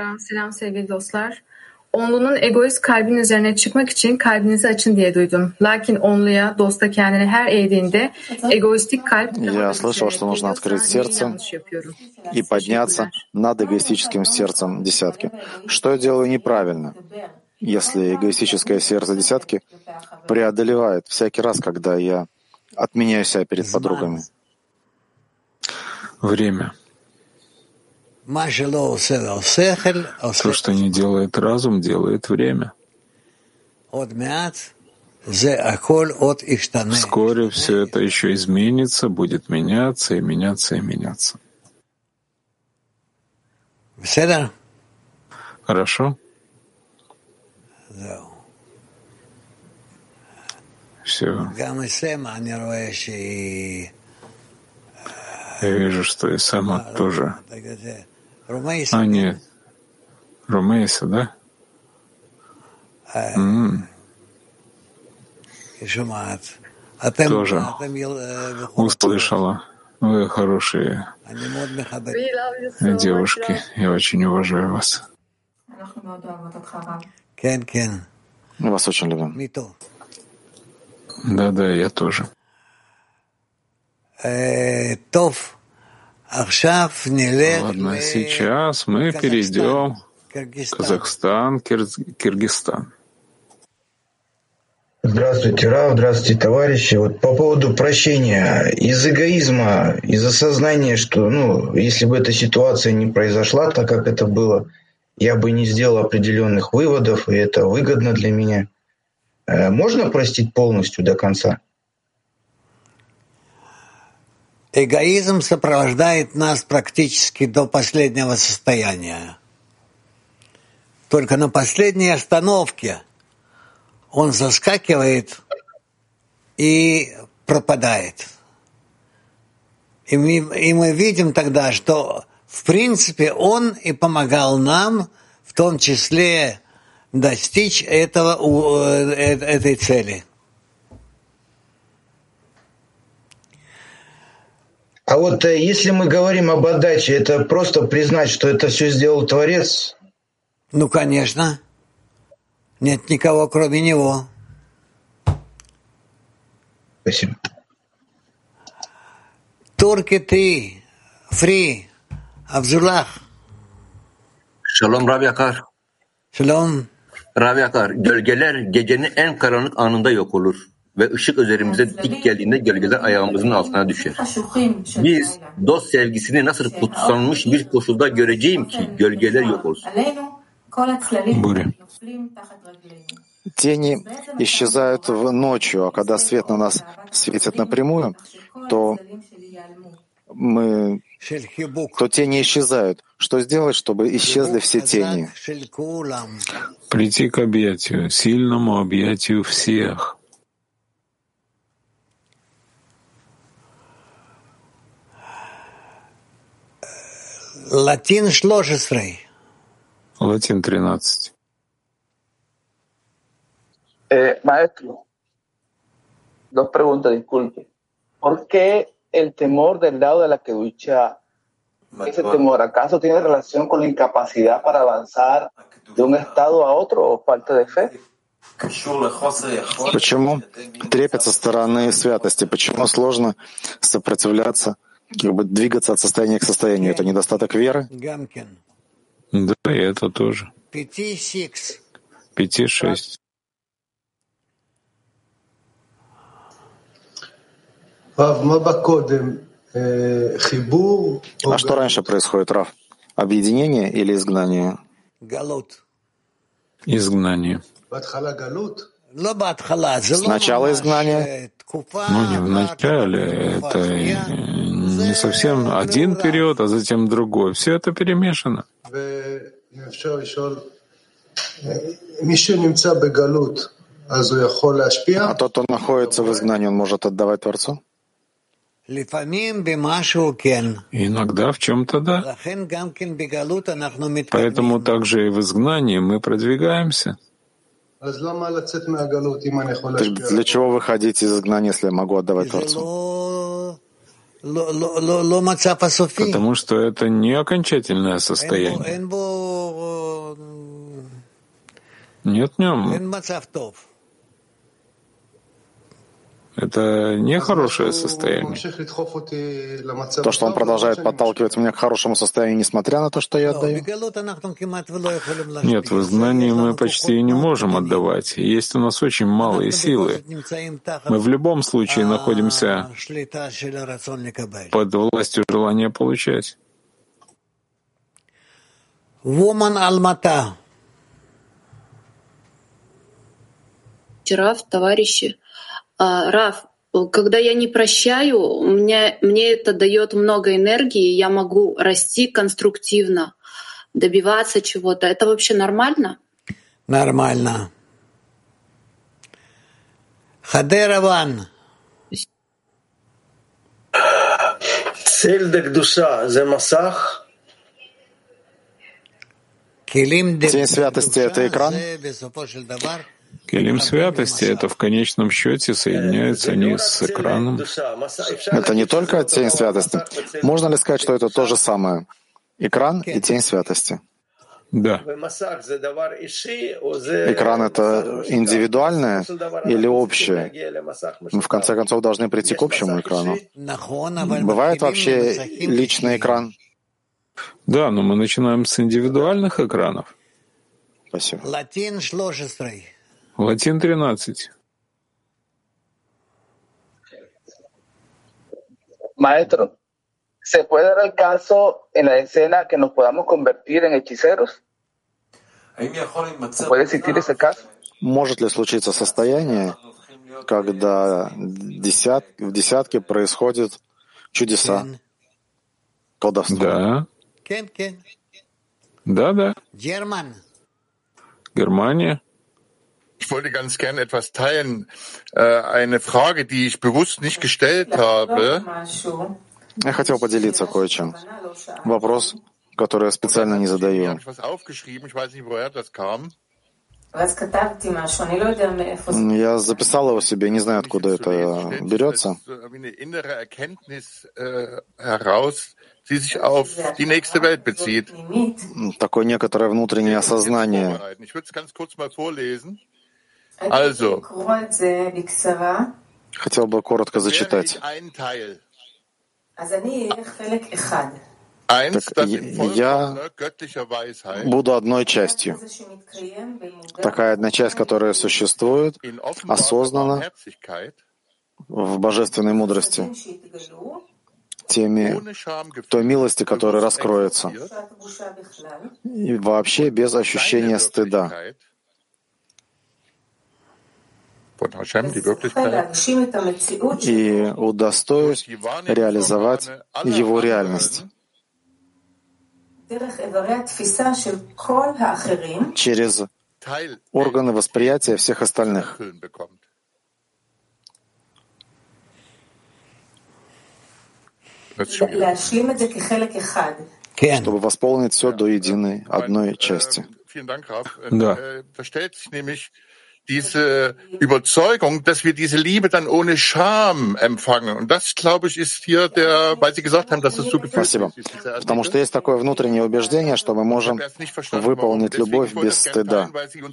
S7: Onlu'nun egoist kalbin üzerine çıkmak için kalbinizi açın diye duydum. Lakin onluya, dosta kendini her eğdiğinde egoistik kalp...
S2: Я слышал, что нужно открыть сердце и подняться над эгоистическим сердцем десятки. Что я делаю неправильно, если эгоистическое сердце десятки преодолевает всякий раз, когда я отменяю себя перед подругами?
S1: Время. То, что не делает разум, делает время. Вскоре все это еще изменится, будет меняться и меняться и меняться. Хорошо? Все. Я вижу, что и сама тоже. А, нет. Румейса, да? М-м. Тоже услышала. Вы хорошие девушки. Я очень уважаю вас.
S2: Мы вас очень любим.
S1: Да-да, я тоже. Ладно, сейчас мы перейдем в Казахстан, Кир- Киргизстан.
S9: Здравствуйте, Рав, здравствуйте, товарищи. Вот по поводу прощения. Из эгоизма, из осознания, что, ну, если бы эта ситуация не произошла так, как это было, я бы не сделал определенных выводов, и это выгодно для меня. Можно простить полностью до конца?
S5: Эгоизм сопровождает нас практически до последнего состояния. Только на последней остановке он заскакивает и пропадает. И мы, и мы видим тогда, что в принципе он и помогал нам, в том числе, достичь этого, этой цели.
S9: А вот если мы говорим об отдаче, это просто признать, что это все сделал Творец?
S5: Ну, конечно. Нет никого, кроме него.
S9: Спасибо.
S5: Турки три, Фри, Абзулах.
S10: Şalom Rav Yakar.
S5: Şalom.
S10: Rav Yakar, gölgeler gecenin en karanlık anında yok olur ve ışık üzerimize dik geldiğinde gölgeler ayağımızın altına düşer. Biz dost sevgisini nasıl kutsanmış bir koşulda göreceğim ki gölgeler yok olsun.
S1: Буря.
S2: Тени исчезают в ночью, а когда свет на нас светит напрямую, то мы, то тени исчезают. Что сделать, чтобы исчезли все тени?
S1: Прийти к объятию, сильному объятию всех.
S5: Латин шлошесрей.
S1: Латин тринадцать.
S12: Eh, maestro, dos preguntas, disculpe. ¿Por qué el temor del lado de la Kedushá, ese temor, acaso tiene relación con la incapacidad para avanzar de un estado a otro o falta de fe?
S2: Почему трепет со стороны святости? Почему сложно сопротивляться, как бы двигаться от состояния к состоянию? Это недостаток веры?
S1: Да, и это тоже. Пяти-шесть.
S2: А что раньше происходит, Рав? Объединение или изгнание?
S1: Изгнание.
S2: Сначала изгнание.
S1: Ну, не в начале. Это не совсем один период, а затем другой. Все это перемешано.
S2: А тот, кто находится в изгнании, он может отдавать Творцу?
S1: Иногда в чем-то да. Поэтому также и в изгнании мы продвигаемся.
S2: Для чего выходить из изгнания, если я могу отдавать Творцу?
S1: Потому что это не окончательное состояние. Нет в нем. Это не хорошее состояние.
S2: То, что он продолжает подталкивать меня к хорошему состоянию, несмотря на то, что я отдаю?
S1: Нет, в изгнании мы почти не можем отдавать. Есть у нас очень малые силы. Мы в любом случае находимся под властью желания получать.
S5: Woman Almata.
S8: Вчера, товарищи, Рав, когда я не прощаю, мне, мне это дает много энергии, я могу расти конструктивно, добиваться чего-то. Это вообще нормально?
S5: Нормально. Хадераван.
S13: Цель декдуша — это масах.
S2: Тень святости — это экран.
S1: Келим святости — это в конечном счете соединяются они с экраном.
S2: Это не только тень святости. Можно ли сказать, что это то же самое? Экран и тень святости.
S1: Да.
S2: Экран — это индивидуальное или общее? Мы в конце концов должны прийти к общему экрану. Бывает вообще личный экран?
S1: Да, но мы начинаем с индивидуальных экранов.
S2: Спасибо.
S1: Латин тринадцать.
S12: Maestro, ¿se puede dar el caso en la escena que nos podamos convertir en hechiceros? ¿Puede existir ese caso?
S2: Может ли случиться состояние, когда десят, в десятке происходит чудеса, колдовство.
S1: Да. Да, да. Германия.
S14: Ich wollte ganz gerne etwas teilen. Äh, eine Frage, die ich bewusst nicht gestellt habe.
S2: Я хотел поделиться кое-чем. Вопрос, который я специально не задаю.
S14: Ich habe etwas aufgeschrieben, ich weiß nicht, woher das kam.
S2: Я записал его себе, не знаю, откуда это берется.
S14: Die sich auf die nächste Welt bezieht.
S2: Такое некоторое внутреннее осознание.
S14: Ich würde es ganz kurz mal vorlesen. Also,
S2: хотел бы коротко зачитать. Так, я буду одной частью. Такая одна часть, которая существует осознанно в божественной мудрости, теми, той милости, которая раскроется, и вообще без ощущения стыда. И удостоюсь реализовать его реальность через органы восприятия всех остальных. Чтобы восполнить все до единой одной части.
S14: Да. Diese Überzeugung, dass wir diese Liebe dann ohne Scham empfangen. Und das, glaube ich, ist hier der, weil Sie gesagt haben, dass es so gefühlt
S2: ist. Потому что есть такое внутреннее убеждение, что мы можем выполнить любовь без стыда.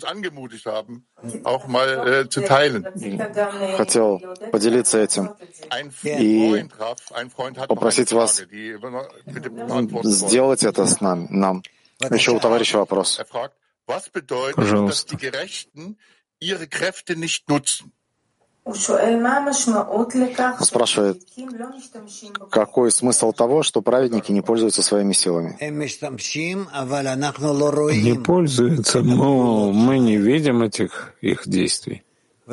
S2: Хотел поделиться этим и попросить вас сделать это с нами, нам. Еще у товарища вопрос.
S14: Пожалуйста. Ihre Kräfte nicht nutzen.
S2: Он спрашивает, какой смысл того, что праведники не пользуются своими силами?
S1: Не пользуются, но мы не видим этих их действий. А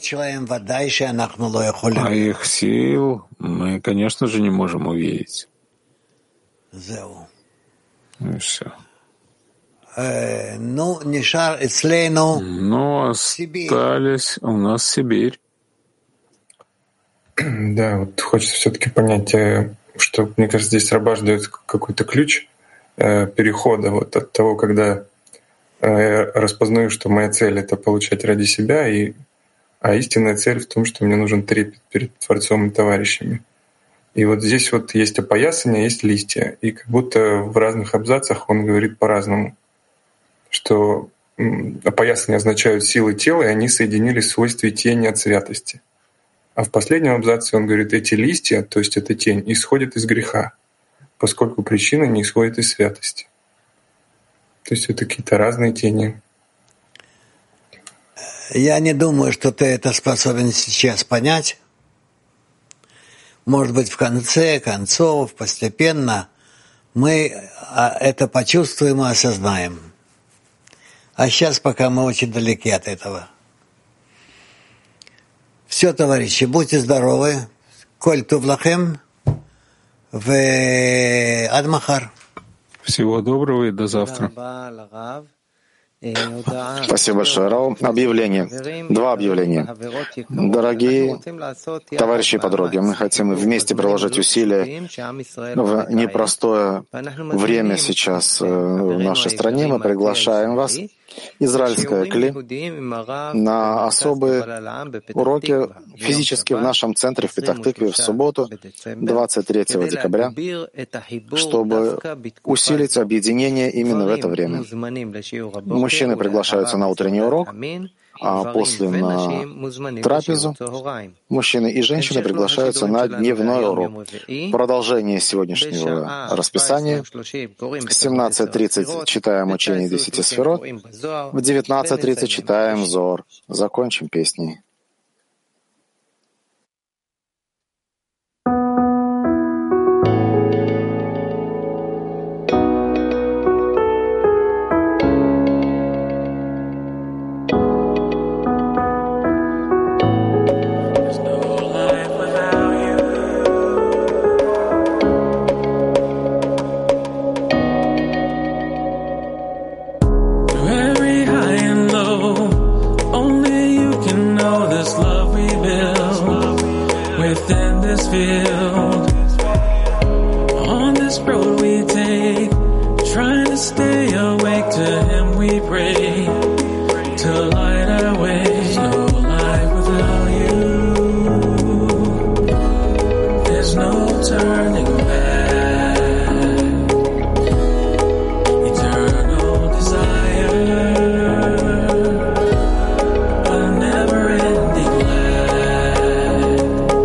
S1: их сил мы, конечно же, не можем увидеть. И все.
S5: Ну,
S1: остались у нас Сибирь.
S15: Да, вот хочется все-таки понять, что, мне кажется, здесь Рабаш дает какой-то ключ перехода вот от того, когда я распознаю, что моя цель — это получать ради себя, и, а истинная цель в том, что мне нужен трепет перед Творцом и товарищами. И вот здесь вот есть опоясание, есть листья, и как будто в разных абзацах он говорит по-разному, что опоясания означают силы тела, и они соединились в свойстве тени от святости. А в последнем абзаце он говорит, эти листья, то есть эта тень, исходят из греха, поскольку причина не исходит из святости. То есть это какие-то разные тени.
S5: Я не думаю, что ты это способен сейчас понять. Может быть, в конце концов, постепенно мы это почувствуем и осознаем. А сейчас пока мы очень далеки от этого. Все, товарищи, будьте здоровы. Коль тув лахем. Ад махар.
S1: Всего доброго и до завтра.
S2: Спасибо большое, Рау. Объявление. Два объявления. Дорогие товарищи и подруги, мы хотим вместе приложить усилия в непростое время сейчас в нашей стране. Мы приглашаем вас, израильское Кли, на особые уроки физически в нашем центре в Петах-Тыкве в субботу, двадцать третьего декабря, чтобы усилить объединение именно в это время. Мужчины приглашаются на утренний урок, а после на трапезу мужчины и женщины приглашаются на дневной урок. Продолжение сегодняшнего расписания. В семнадцать тридцать читаем учение десяти сферот, в девятнадцать тридцать читаем Зор. Закончим песней.
S16: within this field. On this road we take, trying to stay awake, to Him we pray, to light our way. No life without you, there's no turning back. Eternal desire, a never-ending life.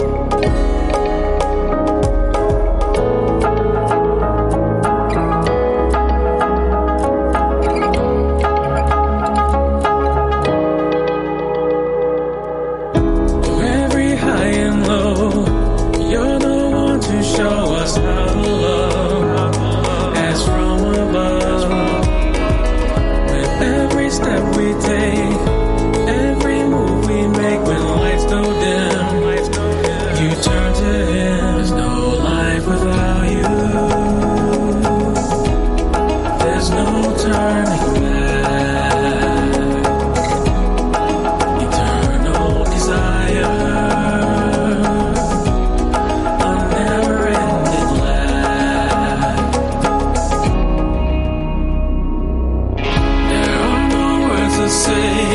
S16: Through every high and low, you're the one to show us how to love, as from above. With every step we take, every move we make, when lights go dim, you turn to Him. There's no life without you, there's no turning back. Eternal desire, a never-ending life. There are no words to say,